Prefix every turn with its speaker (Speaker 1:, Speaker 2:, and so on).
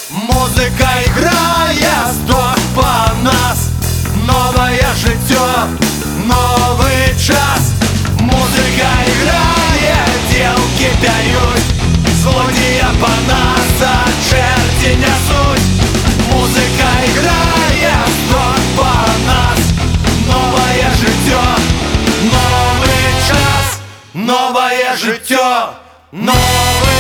Speaker 1: Музика грає довкола нас, нове життя, новий час. Музика грає, дівки п'ють, злодія по нас, а черті несуть. Музика грає довкола нас, нове життя, новий час, нове життя, новий